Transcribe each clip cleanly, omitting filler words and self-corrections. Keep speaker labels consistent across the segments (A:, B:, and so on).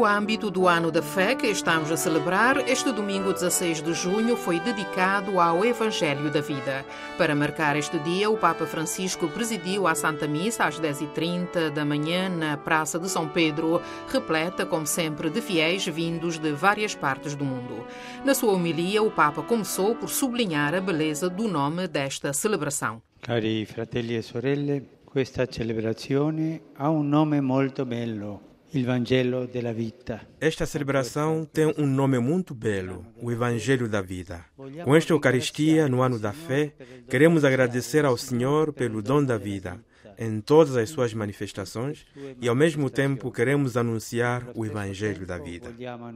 A: No âmbito do Ano da Fé que estamos a celebrar, este domingo 16 de junho foi dedicado ao Evangelho da Vida. Para marcar este dia, o Papa Francisco presidiu a Santa Missa às 10h30 da manhã na Praça de São Pedro, repleta, como sempre, de fiéis vindos de várias partes do mundo. Na sua homilia, o Papa começou por sublinhar a beleza do nome desta celebração.
B: Cari fratelli e sorelle, questa celebrazione ha un nome molto bello. Il Vangelo della Vita.
C: Esta celebração tem um nome muito belo, o Evangelho da Vida. Com esta Eucaristia, no Ano da Fé, queremos agradecer ao Senhor pelo dom da vida, em todas as suas manifestações, e ao mesmo tempo queremos anunciar o Evangelho da Vida.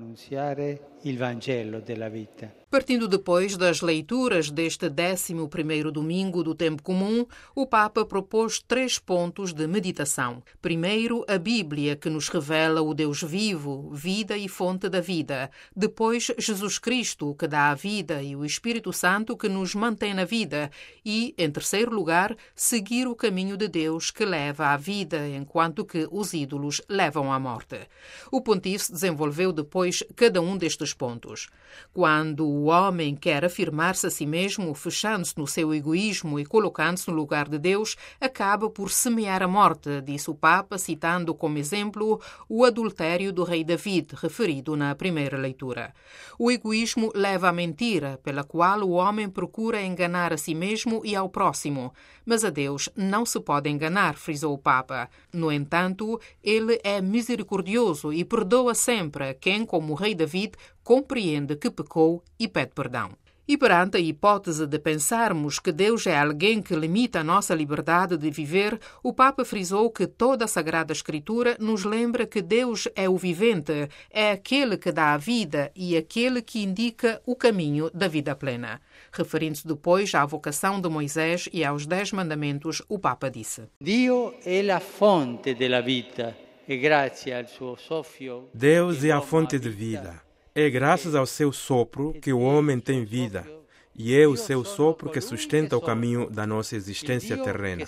A: Partindo depois das leituras deste 11º domingo do Tempo Comum, o Papa propôs 3 pontos de meditação. Primeiro, a Bíblia, que nos revela o Deus vivo, vida e fonte da vida. Depois, Jesus Cristo, que dá a vida, e o Espírito Santo, que nos mantém na vida. E, em terceiro lugar, seguir o caminho de Deus que leva à vida, enquanto que os ídolos levam à morte. O pontífice desenvolveu depois cada um destes pontos. Quando o homem quer afirmar-se a si mesmo, fechando-se no seu egoísmo e colocando-se no lugar de Deus, acaba por semear a morte, disse o Papa, citando como exemplo o adultério do rei David, referido na primeira leitura. O egoísmo leva à mentira, pela qual o homem procura enganar a si mesmo e ao próximo. Mas a Deus não se pode enganar, frisou o Papa. No entanto, ele é misericordioso e perdoa sempre a quem, como o rei David, compreende que pecou e pede perdão. E perante a hipótese de pensarmos que Deus é alguém que limita a nossa liberdade de viver, o Papa frisou que toda a Sagrada Escritura nos lembra que Deus é o vivente, é aquele que dá a vida e aquele que indica o caminho da vida plena. Referindo-se depois à vocação de Moisés e aos 10 mandamentos, o Papa disse:
B: Dio è la fonte della vita e grazie al suo soffio.
C: Deus é a fonte de vida. É graças ao seu sopro que o homem tem vida, e é o seu sopro que sustenta o caminho da nossa existência terrena.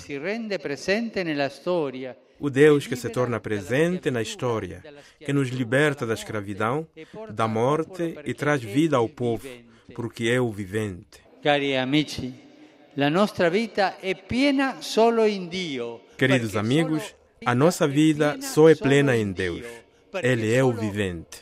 C: O Deus que se torna presente na história, que nos liberta da escravidão, da morte e traz vida ao povo, porque é o vivente.
B: Cari amici, la nostra vita è piena solo in Dio.
C: Queridos amigos, a nossa vida só é plena em Deus. Ele é o vivente.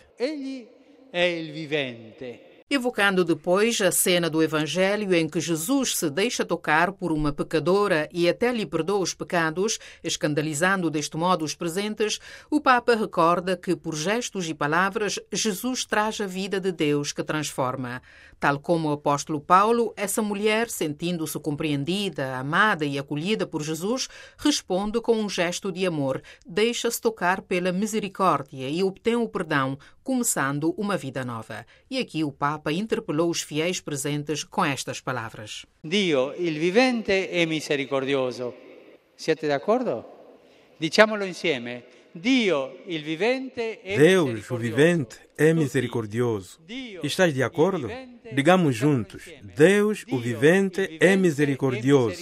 B: É il vivente.
A: Evocando depois a cena do Evangelho em que Jesus se deixa tocar por uma pecadora e até lhe perdoa os pecados, escandalizando deste modo os presentes, o Papa recorda que, por gestos e palavras, Jesus traz a vida de Deus que transforma. Tal como o apóstolo Paulo, essa mulher, sentindo-se compreendida, amada e acolhida por Jesus, responde com um gesto de amor, deixa-se tocar pela misericórdia e obtém o perdão, começando uma vida nova. E aqui o Papa interpelou os fiéis presentes com estas palavras.
B: Dio, il vivente, è misericordioso. Siete d'accordo? Diciamolo insieme. Dio, il vivente, è
C: Deus, o vivente, é misericordioso. Estás de acordo? Digamos juntos. Deus, o vivente, é misericordioso.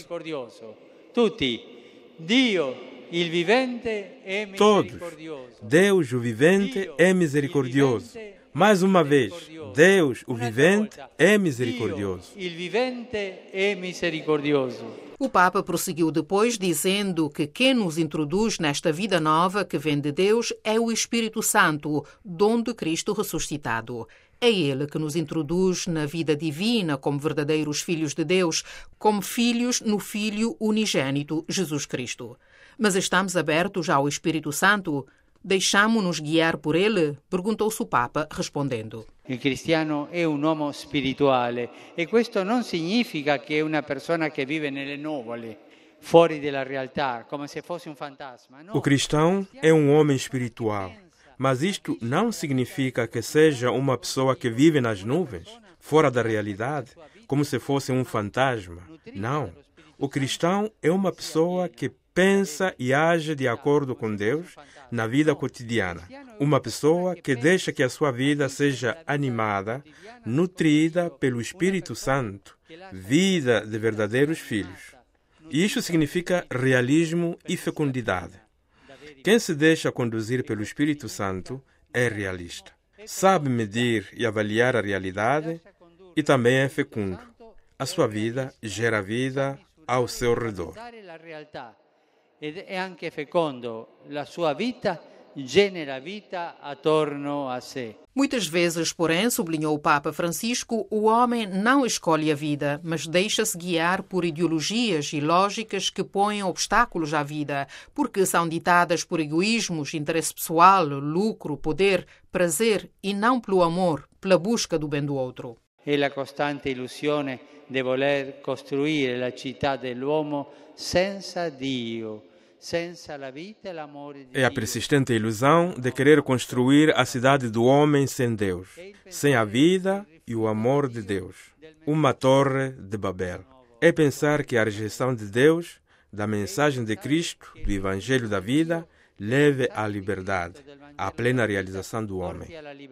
B: Tutti. Dio, il vivente, è
C: Todos.
B: misericordioso.
C: Deus, o vivente, é misericordioso. Mais uma vez, Deus, o vivente, é misericordioso.
B: Il vivente è misericordioso.
A: O Papa prosseguiu depois dizendo que quem nos introduz nesta vida nova que vem de Deus é o Espírito Santo, dom de Cristo ressuscitado. É Ele que nos introduz na vida divina como verdadeiros filhos de Deus, como filhos no Filho unigênito, Jesus Cristo. Mas estamos abertos ao Espírito Santo? Deixamo-nos guiar por ele? Perguntou-se o Papa, respondendo.
B: Il cristiano è un uomo spirituale e questo non significa che è una persona che vive nelle nuvole, fuori della realtà, come se fosse un fantasma. No.
C: O cristão é um homem espiritual, mas isto não significa que seja uma pessoa que vive nas nuvens, fora da realidade, como se fosse um fantasma. Não. O cristão é uma pessoa que pensa e age de acordo com Deus na vida cotidiana. Uma pessoa que deixa que a sua vida seja animada, nutrida pelo Espírito Santo, vida de verdadeiros filhos. E isto significa realismo e fecundidade. Quem se deixa conduzir pelo Espírito Santo é realista. Sabe medir e avaliar a realidade e também é fecundo. A sua vida gera vida ao seu redor.
B: E anche fecondo, la sua vita genera vita attorno a sé.
A: Muitas vezes, porém, sublinhou o Papa Francisco, o homem não escolhe a vida, mas deixa-se guiar por ideologias e lógicas que põem obstáculos à vida, porque são ditadas por egoísmos, interesse pessoal, lucro, poder, prazer e não pelo amor, pela busca do bem do outro.
B: È la costante illusione di voler costruire la città dell'uomo senza Dio.
C: É a persistente ilusão de querer construir a cidade do homem sem Deus, sem a vida e o amor de Deus. Uma torre de Babel. É pensar que a rejeição de Deus, da mensagem de Cristo, do Evangelho da vida, leve à liberdade, à plena realização do homem.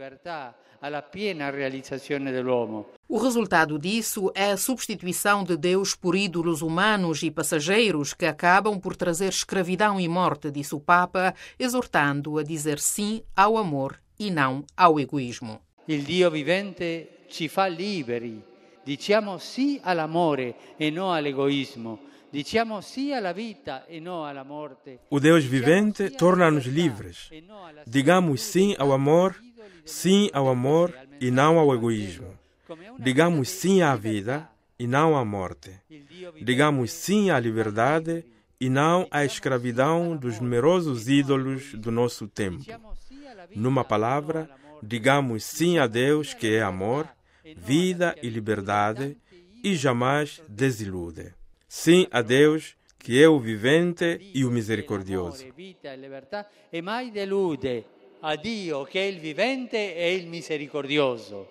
A: O resultado disso é a substituição de Deus por ídolos humanos e passageiros que acabam por trazer escravidão e morte, disse o Papa, exortando a dizer sim ao amor e não ao egoísmo.
B: Il Dio vivente ci fa liberi. Diciamo sì all'amore e non all'egoismo. Diciamo sì alla vita e non alla morte.
C: O Deus vivente torna-nos livres. Digamos sim ao amor e não ao egoísmo. Digamos sim à vida e não à morte. Digamos sim à liberdade e não à escravidão dos numerosos ídolos do nosso tempo. Numa palavra, digamos sim a Deus, que é amor, vida e liberdade, e jamais desilude. Sim a Deus, que é o vivente e o misericordioso.
B: E mai delude. A Dio che è il vivente e il misericordioso.